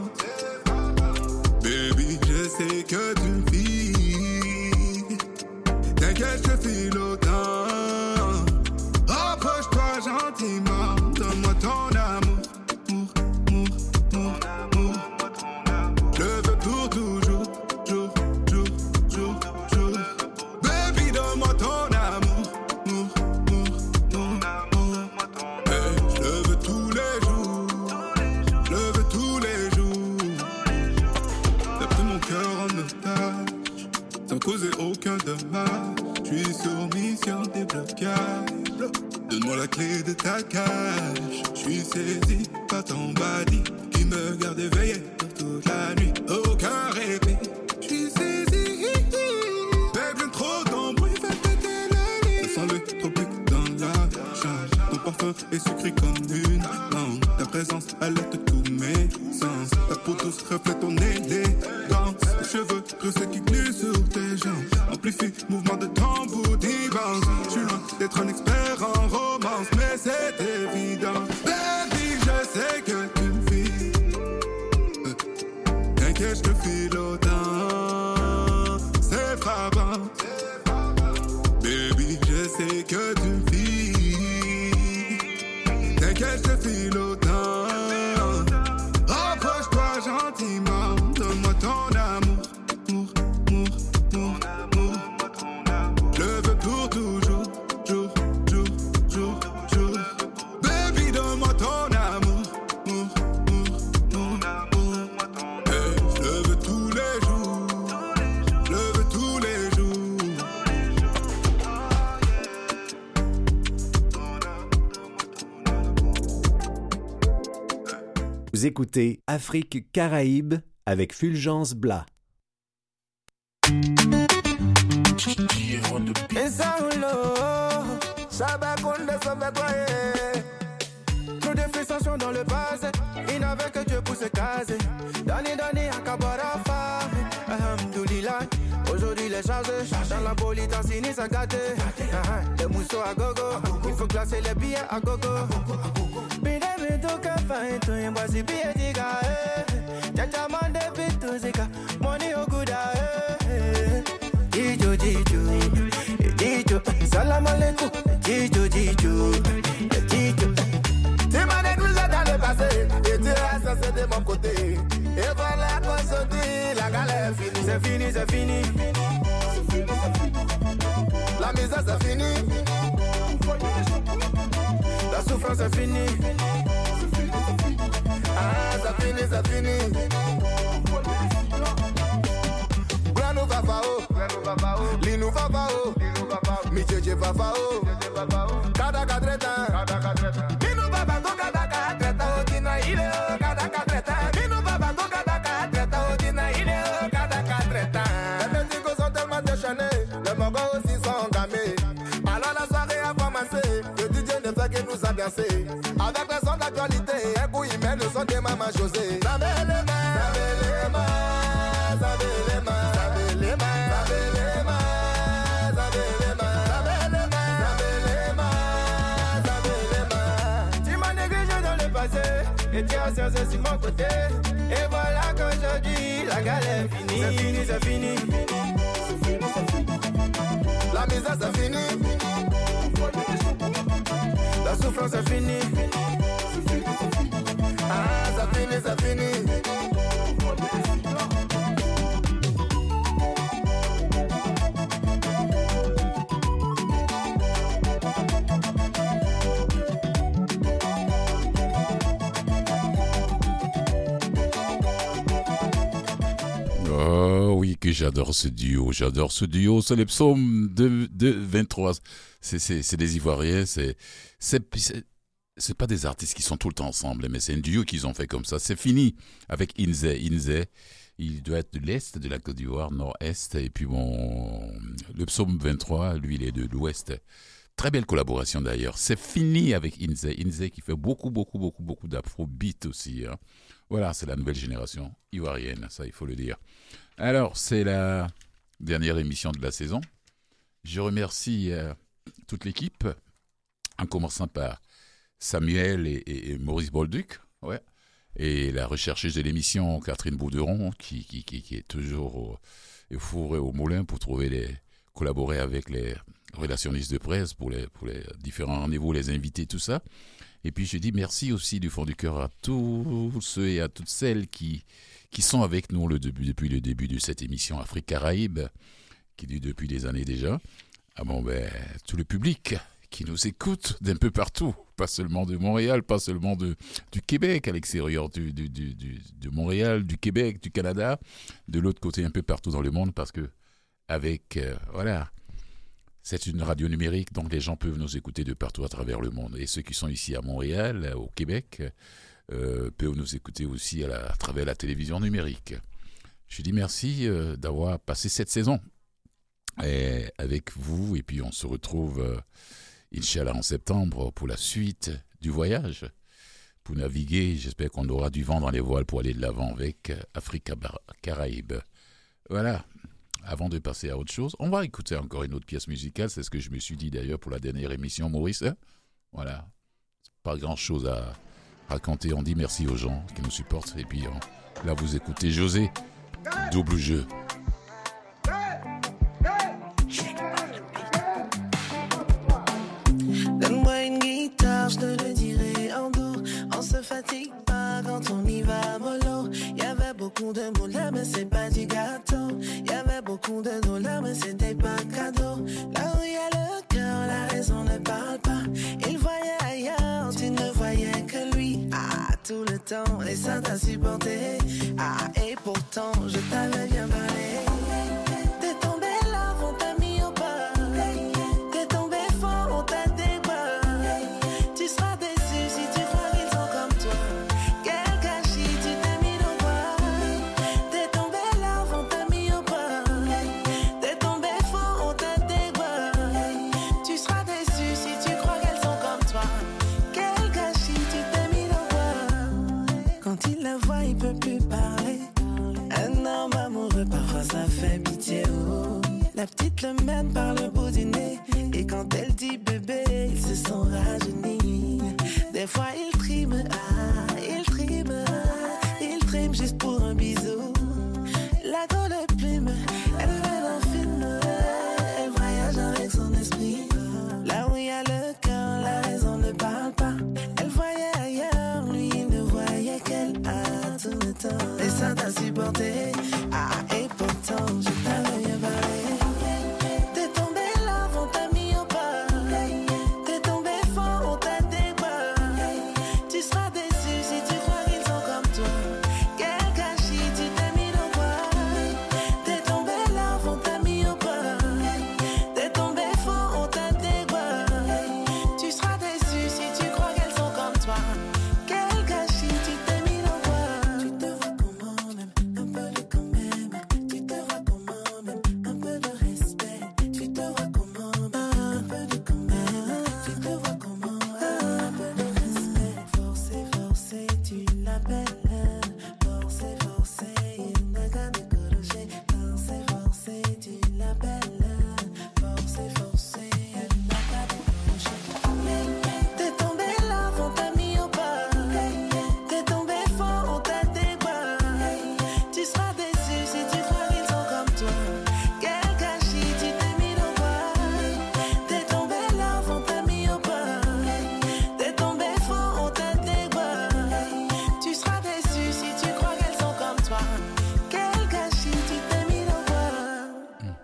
Baby, je sais que tu me files. T'inquiète, je te file autant. Approche-toi gentiment, donne-moi ton amour, amour, amour, amour, amour. Je le veux pour toujours, jour, jour, jour, jour. Baby, donne-moi ton amour, amour, amour, amour, amour. Hey, je le veux tous les jours, je le veux tous les jours. T'as pris mon cœur en otage, sans causer aucun dommage. Je suis sur mission déblocage. Donne-moi la clé de ta cage. Je suis saisi par ton body qui me garde éveillé toute la nuit. Aucun répit. Je suis saisi. Fais bien trop ton bruit, fait péter la nuit. Ça sent le tropique dans la chambre. Ton parfum est sucré comme une langue. Ta présence alerte tous mes sens. Ta peau douce reflète ton élégance. Les cheveux creusés qui glissent sur tes jambes. Amplifie, mouvement de tambour divan. Je suis loin d'être un expert en romance, mais c'est évident. Baby, je sais que tu me files. Euh, T'inquiète, je te file autant. C'est frappant. Baby, je sais que tu me files. T'inquiète, je te file autant. Approche-toi gentiment, donne-moi ton amour, amour, amour, amour, amour. Je le veux pour toujours, jour, jour, jour, jour. Baby, donne-moi ton amour, amour, amour, amour. Hey, je le veux tous les jours, je le veux tous les jours. Vous écoutez Afrique Caraïbes avec Fulgence Blas. Trop de frustrations dans le passé, il n'avait que Dieu pour se caser. Dani Dani Akabarafa, Alhamdoulilah. Aujourd'hui les charges, dans la politesse sinistre à gâter. Les mousseaux à gogo, il faut classer les billets à gogo. Bide bitu kafa etu imbasi biye diga eh. Chacha mande bitu zika, money okuda eh. Jijo jijo, jijo, salam aleikum, jijo jijo, jijo. Tu m'as négligé dans le passé, et tu restes censé de mon côté. Et voilà qu'aujourd'hui, la galère est finie. C'est fini, c'est fini. La misère c'est fini. La souffrance c'est fini. Ah, c'est fini, c'est fini. Grano va fao, Lino va fao, Micheche va fao, Kada kadreta, Mino baba go kada kadreta, Odina ile o kada kadreta, Mino baba go kada kadreta, Odina ile o kada kadreta. Les petits sont tellement déchaînés, les mogos aussi sont gamés. Alors la soirée a commencé, le D J ne fait que nous ambiancer. Avec les sons d'actualité, un coup il met le son de Maman José. Savez les mains, savez les mains, savez les mains, savez les mains, savez les mains, savez les mains, savez les mains, savez les mains, savez les mains. Tu m'as négligé dans le passé, et tu as cherché sur mon côté. Et voilà qu'aujourd'hui, la galère est finie. C'est fini, c'est fini. La misère c'est fini. La souffrance c'est fini. Ah, c'est fini, c'est fini. Oh oui, que j'adore ce duo, j'adore ce duo, c'est les psaumes de, de vingt-trois, c'est, c'est, c'est des Ivoiriens, c'est, c'est, c'est, c'est pas des artistes qui sont tout le temps ensemble, mais c'est un duo qu'ils ont fait comme ça, c'est fini avec Inze, Inze, il doit être de l'Est de la Côte d'Ivoire, Nord-Est, et puis bon, le psaume vingt-trois, lui il est de l'Ouest, Très belle collaboration d'ailleurs. C'est fini avec Inze. Inze qui fait beaucoup, beaucoup, beaucoup, beaucoup d'afrobeat aussi. Hein. Voilà, c'est la nouvelle génération ivoirienne, ça il faut le dire. Alors, c'est la dernière émission de la saison. Je remercie euh, toute l'équipe, en commençant par Samuel et, et, et Maurice Bolduc, ouais, et la rechercheuse de l'émission Catherine Bouderon, qui, qui, qui, qui est toujours au, au four et au moulin pour trouver les, collaborer avec les relationnistes de presse pour les, pour les différents rendez-vous, les invités, tout ça. Et puis je dis merci aussi du fond du cœur à tous ceux et à toutes celles qui, qui sont avec nous le début, depuis le début de cette émission Afrique Caraïbe, qui dure depuis des années déjà. Ah bon, ben, tout le public qui nous écoute d'un peu partout, pas seulement de Montréal, pas seulement de, du Québec, à l'extérieur du, du, du, du, de Montréal, du Québec, du Canada, de l'autre côté un peu partout dans le monde, parce que avec, euh, voilà, c'est une radio numérique, donc les gens peuvent nous écouter de partout à travers le monde. Et ceux qui sont ici à Montréal, au Québec, euh, peuvent nous écouter aussi à, la, à travers la télévision numérique. Je dis merci euh, d'avoir passé cette saison et avec vous, et puis on se retrouve, euh, Inch'Allah, en septembre pour la suite du voyage. Pour naviguer, j'espère qu'on aura du vent dans les voiles pour aller de l'avant avec Afrique Caraïbe. Voilà. Avant de passer à autre chose, on va écouter encore une autre pièce musicale. C'est ce que je me suis dit d'ailleurs pour la dernière émission, Maurice. Hein? Voilà. Pas grand-chose à raconter. On dit merci aux gens qui nous supportent. Et puis on... là, vous écoutez José, double jeu. Donne-moi une guitare, je te le dirai en dos. On se fatigue pas quand on y va mollo. Y'avait beaucoup de mots là, mais c'est pas du gâteau. Y'avait beaucoup de dollars, mais c'était pas cadeau. Là où y a le cœur, la raison ne parle pas. Il voyait ailleurs, tu ne voyais que lui. Ah, tout le temps, et ça t'a supporté. Ah, et pourtant, je t'avais bien parlé. T'es tombé là, on t'a mis au pas. T'es tombé fort, on t'a débat. Tu seras déçu si tu crois qu'ils sont comme toi. Quel gâchis, tu t'es mis dans quoi. T'es tombé là, on t'a mis au pas. T'es tombé fort, on t'a débat. Tu seras déçu si tu crois qu'elles sont comme toi. Quel gâchis, tu t'es mis dans quoi. Quand il la voit, il peut plus parler. Un homme amoureux, parfois ça fait pitié. Oh. La petite le mène par le bout du nez. Et quand elle dit bébé, ils se sont rajeunis. Des fois il trime, ah, il trime, ah, il trime juste pour un bisou. La grosse plume, elle fait un film. Elle voyage avec son esprit. Là où il y a le cœur, la raison ne parle pas. Elle voyait ailleurs, lui il ne voyait qu'elle a tout le temps. Et ça t'a supporté, ah, et pourtant je t'avais bien parlé. T'es tombé là, on t'a mis au pas. T'es tombé fort, on t'a débat. Tu seras déçu si tu crois qu'ils sont comme toi. Quel gâchis, tu t'es mis dans quoi. T'es tombé là, on t'a mis au pas. T'es tombé fort, on t'a débat. Tu seras déçu si tu crois qu'elles sont comme toi. Quel gâchis, tu t'es mis dans quoi. Tu te vois comment même, un peu de quand même. Tu te vois comment même, un peu de respect. Tu te vois comment même, un peu de quand même. Tu te vois comment un peu de respect. Forcé, forcé, tu l'appelles. Forcé, forcé, il n'a qu'à décourager. Forcé, forcé, tu l'appelles. Forcé, forcé, elle n'a qu'à décourager. T'es tombé là, on t'a mis au pas. T'es tombé fort, on t'a débat. Tu seras déçu si tu crois qu'ils sont comme toi. Quel gâchis, tu t'es mis dans quoi. T'es tombé là, on t'a mis au pas. T'es tombé fort, on t'a débat. Tu seras déçu si tu crois qu'elles sont comme toi. Quel gâchis, tu t'es mis dans quoi.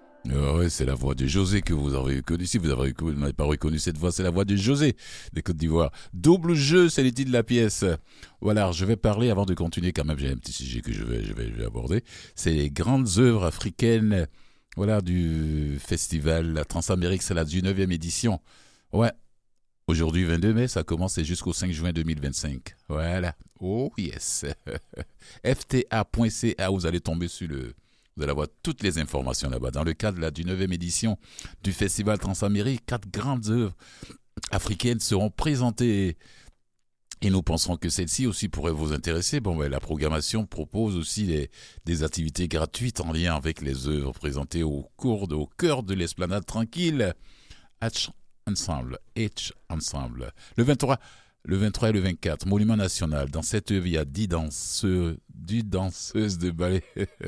Ah ouais, c'est la voix de José que vous avez reconnue. Si vous avez vous n'avez pas reconnu cette voix, c'est la voix de José des Côtes d'Ivoire. Double jeu, c'est le titre de la pièce. Voilà, je vais parler avant de continuer quand même. J'ai un petit sujet que je vais, je vais, je vais aborder. C'est les grandes œuvres africaines. Voilà, du festival la Transamérique, c'est la dix-neuvième édition. Ouais. Aujourd'hui, vingt-deux mai, ça commence et jusqu'au cinq juin deux mille vingt-cinq. Voilà. Oh yes. F T A point C A, vous allez tomber sur le Vous allez avoir toutes les informations là-bas. Dans le cadre là, du neuvième édition du Festival Transamérique, quatre grandes œuvres africaines seront présentées. Et nous pensons que celle-ci aussi pourrait vous intéresser. Bon, ben, la programmation propose aussi des, des activités gratuites en lien avec les œuvres présentées au, cours de, au cœur de l'esplanade tranquille. H Ensemble, H Ensemble. Le vingt-trois, le vingt-trois et le vingt-quatre, Monument National. Dans cette œuvre, il y a dix danseurs, dix danseuses de ballet,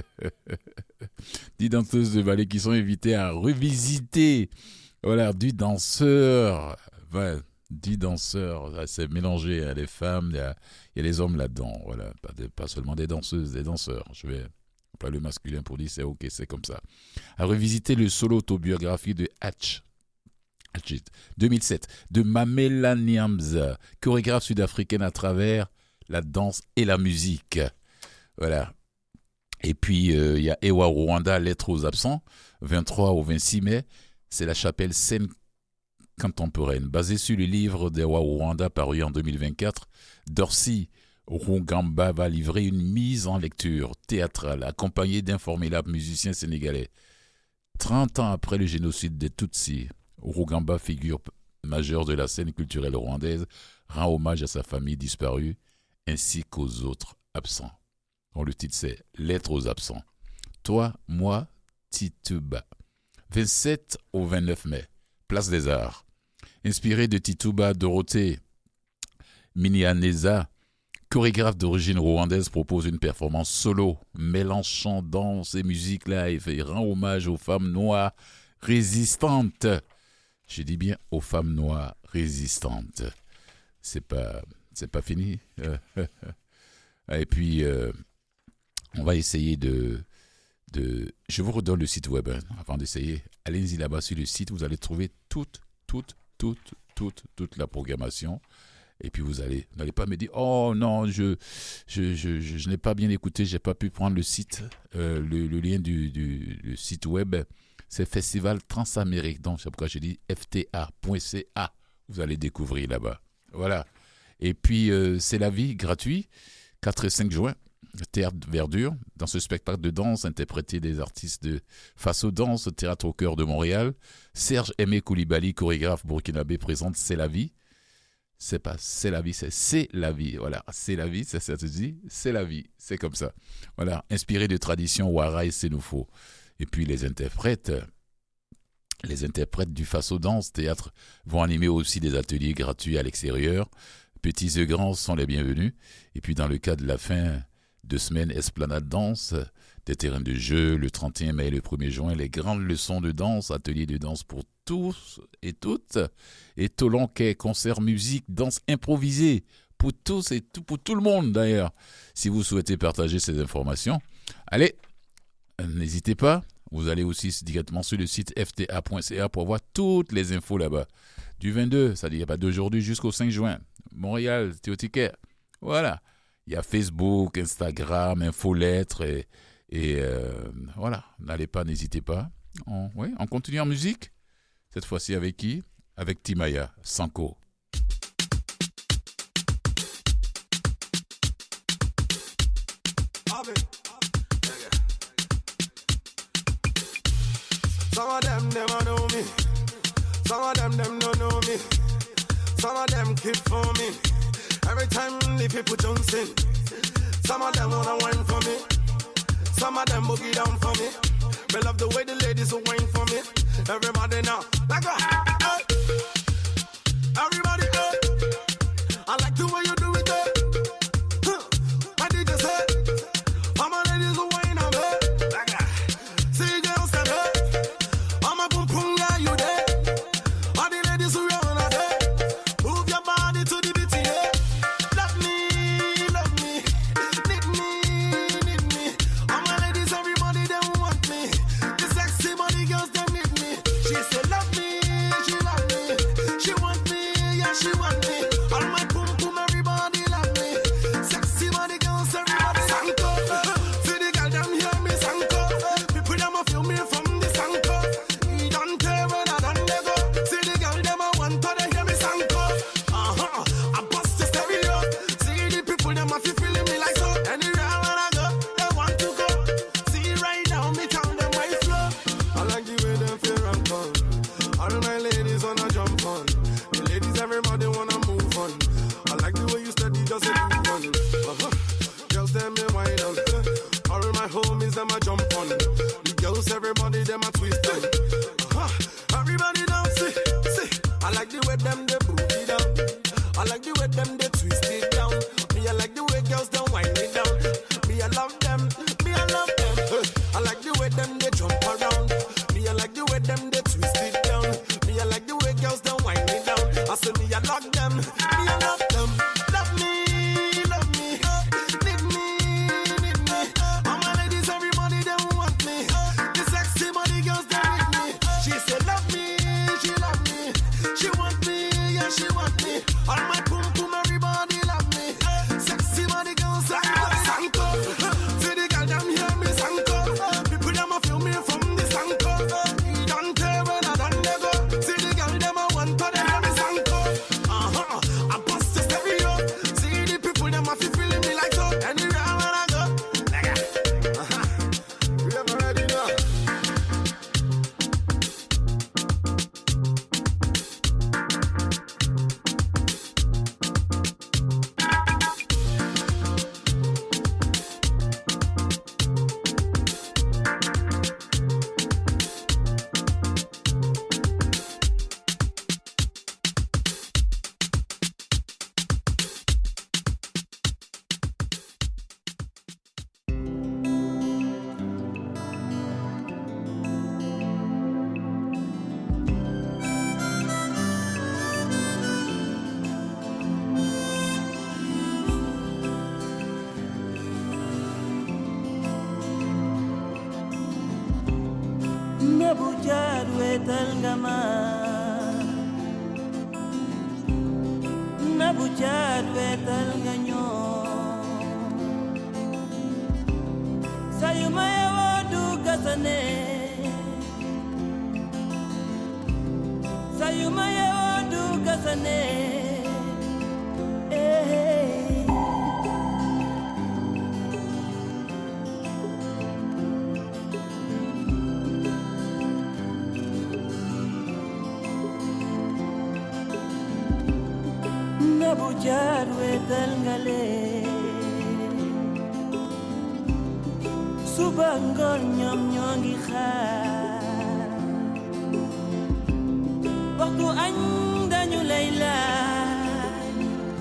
dix danseuses de ballet qui sont invitées à revisiter. Voilà, dix danseurs. Ouais. Dix danseurs, c'est mélangé, hein, les femmes, il y, a, il y a les hommes là-dedans, voilà, pas, de, pas seulement des danseuses, des danseurs, je vais pas le masculin pour dire c'est ok, c'est comme ça. À revisiter le solo autobiographie de Hatch, Hatch deux mille sept, de Mamela Nyamza, chorégraphe sud-africaine à travers la danse et la musique, voilà. Et puis euh, il y a Ewa Rwanda, Lettres aux absents, vingt-trois au vingt-six mai, c'est la chapelle Sainte contemporaine. Basée sur le livre d'Ewa Rwanda paru en deux mille vingt-quatre, Dorcy Rugamba va livrer une mise en lecture théâtrale accompagnée d'informables musiciens sénégalais. trente ans après le génocide des Tutsis, Rugamba, figure majeure de la scène culturelle rwandaise, rend hommage à sa famille disparue ainsi qu'aux autres absents. Bon, le titre c'est Lettres aux absents. Toi, moi, Tituba. vingt-sept au vingt-neuf mai, Place des Arts. Inspiré de Tituba, Dorothée Minianeza, chorégraphe d'origine rwandaise, propose une performance solo, mêlant chant, danse et musique live et rend hommage aux femmes noires résistantes. Je dis bien aux femmes noires résistantes. C'est pas, c'est pas fini. Et puis, euh, on va essayer de, de... Je vous redonne le site web hein, avant d'essayer. Allez-y là-bas sur le site, vous allez trouver toute, toute, toute, toute, toute la programmation. Et puis vous allez, n'allez pas me dire, oh non, je, je, je, je, je n'ai pas bien écouté, je n'ai pas pu prendre le site, euh, le, le lien du, du, du site web, c'est Festival Transamérique. Donc c'est pourquoi j'ai dit f t a point c a. Vous allez découvrir là-bas. Voilà. Et puis euh, c'est la vie, gratuit, quatre et cinq juin. Théâtre Verdure, dans ce spectacle de danse interprété des artistes de Faso Danse, Théâtre au cœur de Montréal, Serge Aimé Koulibaly, chorégraphe burkinabé, présente C'est la vie. C'est pas C'est la vie, c'est C'est la vie. Voilà, C'est la vie, ça, ça se dit, C'est la vie, c'est comme ça. Voilà, inspiré de traditions Ouara et Sénoufo. Et puis les interprètes, les interprètes du Faso Danse Théâtre vont animer aussi des ateliers gratuits à l'extérieur. Petits et grands sont les bienvenus. Et puis dans le cadre de la fin de semaine Esplanade Danse, des terrains de jeu le trente et un mai et le premier juin, les grandes leçons de danse, ateliers de danse pour tous et toutes, et Tolonquet, concert, musique, danse improvisée, pour tous et tout, pour tout le monde d'ailleurs. Si vous souhaitez partager ces informations, allez, n'hésitez pas, vous allez aussi directement sur le site f t a point c a pour voir toutes les infos là-bas. Du vingt-deux, c'est-à-dire d'aujourd'hui jusqu'au cinq juin, Montréal, Théotiquet, voilà. Il y a Facebook, Instagram, infolettres et, et euh, voilà. N'allez pas, n'hésitez pas. On, ouais, on continue en musique. Cette fois-ci avec qui? Avec Timaya, Sanko. Some of them never know me. Some of them them don't know me. Some of them keep for me. Every time the people jump in, some of them wanna wine for me. Some of them boogie down for me. Me love the way the ladies will wine for me. Everybody now, like a hey. Everybody, hey. I like the way you do it, hey. Huh. My D J said, all my ladies will wine on me. Like a see girls said, hey. All my pum pum, yeah, you there. All the ladies who run on there. Move your body to the beat, yeah. Love me, love me, need me, need me. All my ladies, everybody, they want me. The sexy body girls, they need me. She said, love me, she love me. She want me, yeah, she want me. All my pum pum, everybody love me. Sexy body girls, everybody sanko. See the girl, them hear me sanko. People, them a feel me from the sanko. He don't care when I done they go. See the girl, them a want to they hear me sanko. Uh-huh, I bust the stereo. See the people, them a feel feeling me like so. Anywhere when I go, they want to go. See right now, me everybody them a twist it. Uh-huh. Everybody dance, see, see. I like the way them they move it down. I like the way them they twist it down. Me I like the way girls don't wind it down. Me I love them, me I love them. I like the way them they jump around. Me I like the way them they twist it down. Me I like the way girls don't wind it down. I say me I love them, me I love them. Love me, love me, need me, need me. All my ladies, everybody them want me. The sexy body girls they with me. She say love me, she love me, she want me, yeah she want me. All my pum pum everybody love me. Sexy body girls everybody sanko. See the girl them hear me sanko. People them a feel me from the sanko. Don't care when I done they go. See the girl them a want to they hear me sanko. Uh huh. I bust the stereo. See the people them a feel feeling me like so. Anywhere when I go, like uh huh. You ever ready now? Nabujar wetal ngama Nabujar wetal nganyo Sayumaya wadu gazane Sayumaya wadu gazane Eh Nabujar wetal ngale Subangol nyom nyongi xaar Waxtu añ dañu lay laaj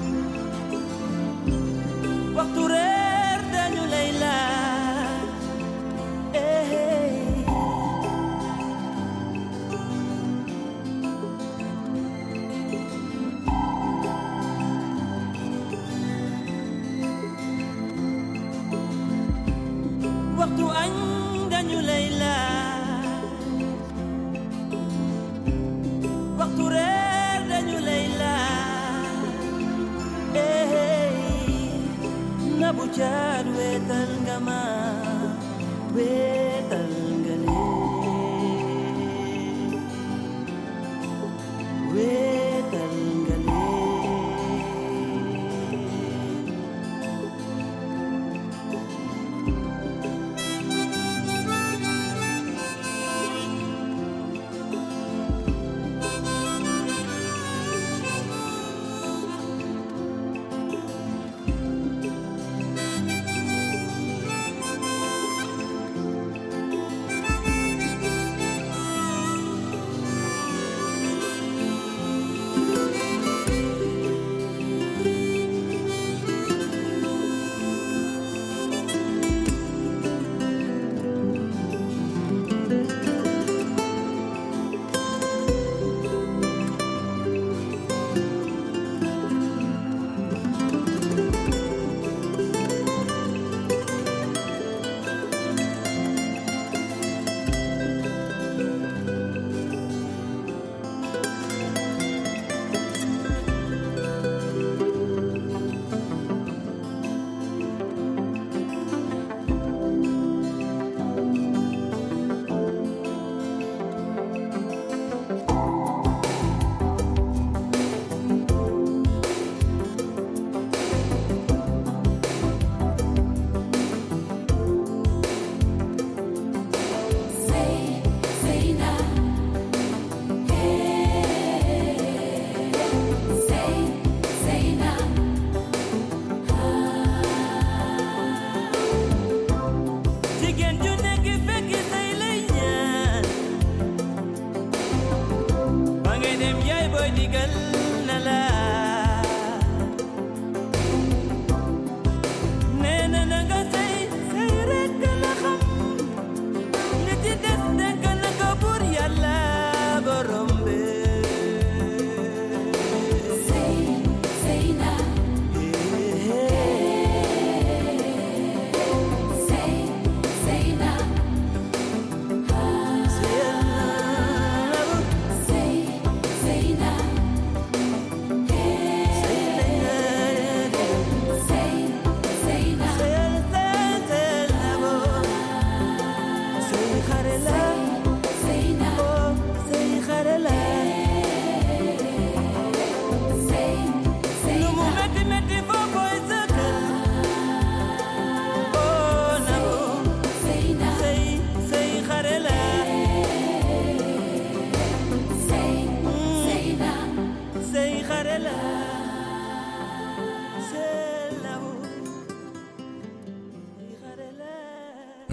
Waxtu reer dañu lay laaj Eh Waxtu añ dañu lay laaj Waxtu reer dañu lay laaj Eh Nabujar wetal ngama wetal ngale wetal ngale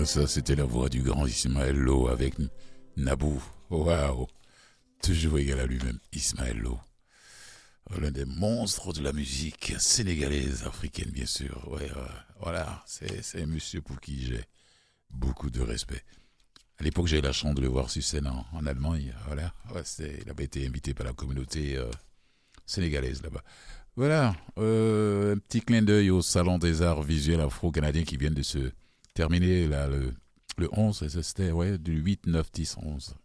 Ça, c'était la voix du grand Ismaël Lo avec Nabou. Waouh! Toujours égal à lui-même, Ismaël Lo. L'un des monstres de la musique sénégalaise, africaine, bien sûr. Ouais, ouais, voilà, c'est, c'est un monsieur pour qui j'ai beaucoup de respect. À l'époque, j'ai eu la chance de le voir sur scène en, en Allemagne. Voilà, ouais, c'est, il avait été invité par la communauté euh, sénégalaise là-bas. Voilà, euh, un petit clin d'œil au Salon des Arts Visuels Afro-Canadiens qui viennent de se terminer là, le, le onze, c'était ouais, du huit, neuf, dix, onze.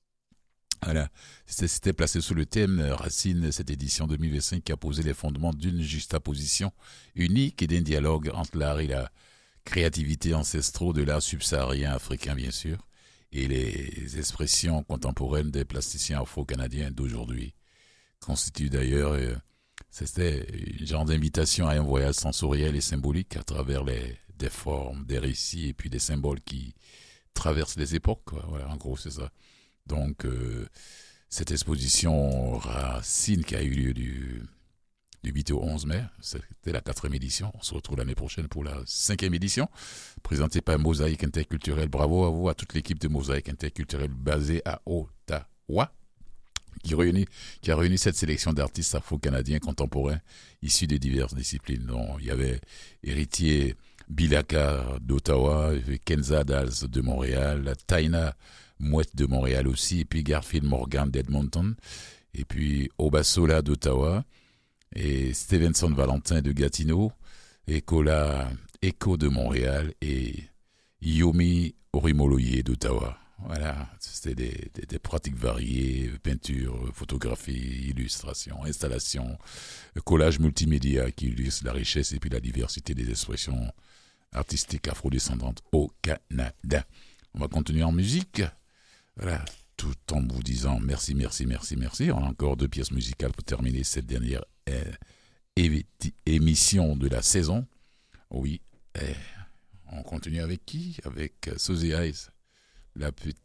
Voilà, c'était, c'était placé sous le thème Racine, cette édition deux mille vingt-cinq qui a posé les fondements d'une juxtaposition unique et d'un dialogue entre l'art et la créativité ancestraux de l'art subsaharien africain, bien sûr, et les expressions contemporaines des plasticiens afro-canadiens d'aujourd'hui. Constitue d'ailleurs, euh, c'était un genre d'invitation à un voyage sensoriel et symbolique à travers les, des formes, des récits et puis des symboles qui traversent les époques, quoi. Voilà, en gros, c'est ça. Donc, euh, cette exposition Racine qui a eu lieu du, du huit au onze mai, c'était la quatrième édition. On se retrouve l'année prochaine pour la cinquième édition, présentée par Mosaïque Interculturelle. Bravo à vous, à toute l'équipe de Mosaïque Interculturelle basée à Ottawa, qui, réunit, qui a réuni cette sélection d'artistes afro-canadiens contemporains issus de diverses disciplines. Donc, il y avait Héritier Bilaka d'Ottawa, Kenza Dals de Montréal, Taina Mouette de Montréal aussi, et puis Garfield Morgan d'Edmonton, et puis Obasola d'Ottawa, et Stevenson Valentin de Gatineau, Ekola Echo de Montréal, et Yomi Orimoloye d'Ottawa. Voilà, c'était des, des, des pratiques variées, peinture, photographie, illustration, installation, collage multimédia qui illustre la richesse et puis la diversité des expressions artistiques afrodescendantes au Canada. On va continuer en musique. Voilà, tout en vous disant merci, merci, merci, merci. On a encore deux pièces musicales pour terminer cette dernière euh, évi- émission de la saison. Oui, euh, on continue avec qui? Avec euh, Suzy Eyes, la pute.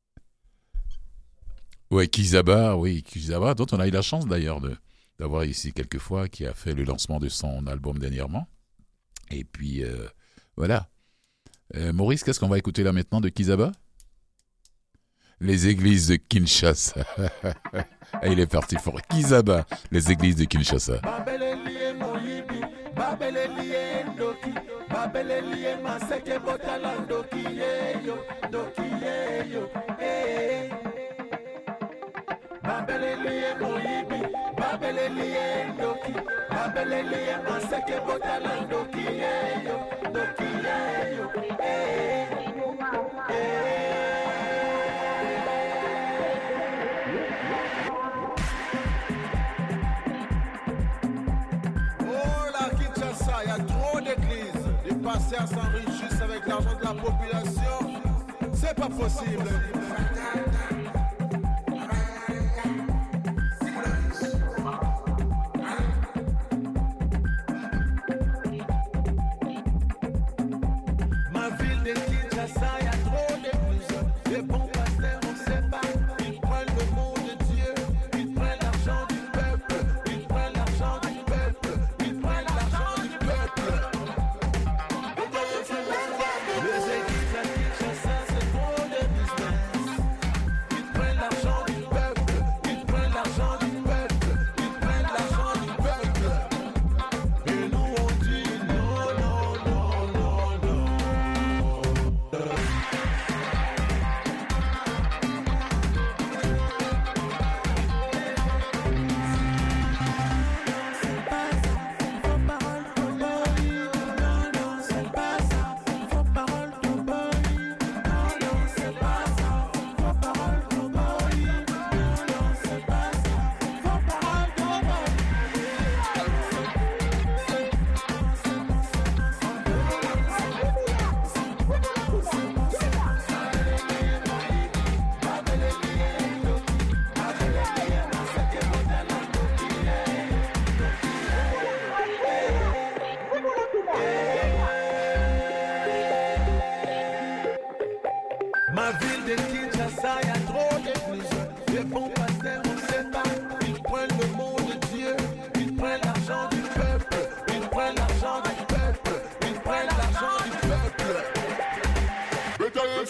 Ouais, Kizaba, oui, Kizaba, dont on a eu la chance d'ailleurs de, d'avoir ici quelques fois, qui a fait le lancement de son album dernièrement. Et puis, euh, voilà. Euh, Maurice, qu'est-ce qu'on va écouter là maintenant de Kizaba? Les églises de Kinshasa. Il est parti fort. Kizaba, les églises de Kinshasa. Les patients s'enrichissent avec l'argent de la population. C'est pas possible. Ma ville de Kinshasa, y a trop d'églises. Les bons pasteurs, on sait pas. Ils prennent le mot de Dieu. Ils prennent l'argent du peuple. Ils prennent l'argent du peuple. Ils prennent l'argent du peuple. Les églises à Kinshasa, c'est trop de business.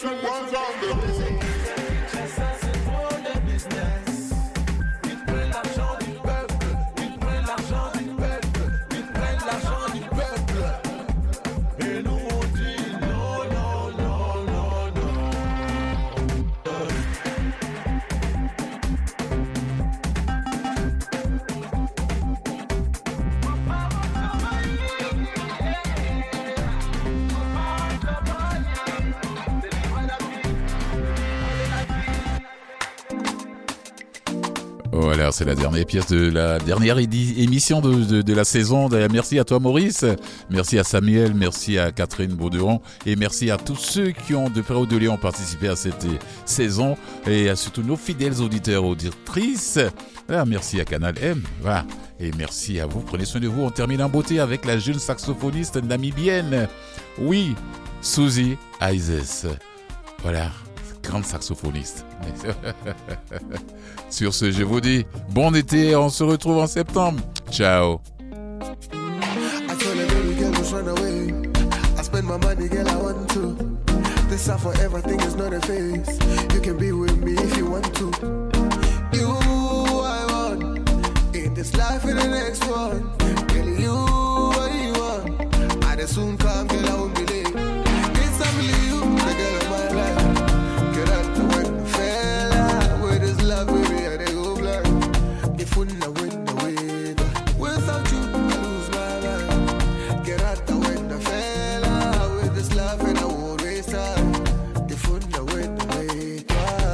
different ones on the Ça c'est trop le business. Ils prennent l'argent du peuple. Ils prennent l'argent du peuple. Ils prennent l'argent du peuple. Et nous on dit non, non, non, non, non. Voilà, c'est la dernière pièce de la dernière édi- émission de, de, de la saison. Merci à toi Maurice, merci à Samuel, merci à Catherine Bauderon et merci à tous ceux qui ont de près ou de loin participé à cette saison et à surtout nos fidèles auditeurs auditrices. Voilà, merci à Canal M. Voilà. Et merci à vous. Prenez soin de vous. On termine en beauté avec la jeune saxophoniste namibienne. Oui, Suzy Isis. Voilà, grande saxophoniste. Sur ce, je vous dis bon été. On se retrouve en septembre. Ciao. I told her, baby girl, just run away. I spend my money, girl, I want to. This time for everything is not a phase. You can be with me if you want to. You, I want. In this life, in the next one. Girl, you, what you want. I just soon come, girl, I won't be late. It's only you, the girl of my life. Get out the way, fella. With this love, baby, I they go blind. If we not win the way, without you, I lose my mind. Get out the window, fella. With this love and I won't waste time. If we not win the way,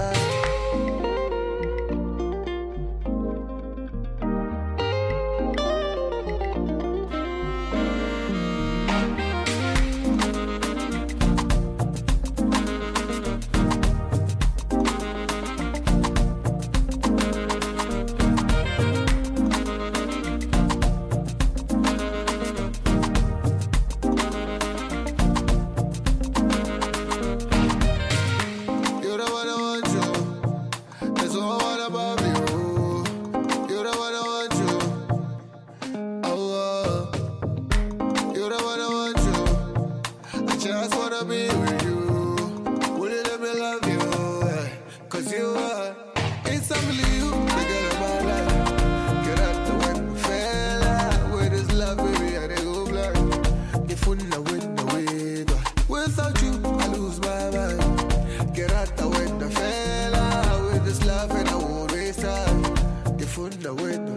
you the one I want you. That's all I want about you. You the one I want you. Oh, oh. You the one I want you. I just wanna be with you. Will you let me love you? Cause you are. It's only you, the girl of my life. Get out the window, fella. With this love, baby, I they go blind. If we not win the way, without you, I lose my mind. Get out the window, fella. With this love and I won't waste time. If we not win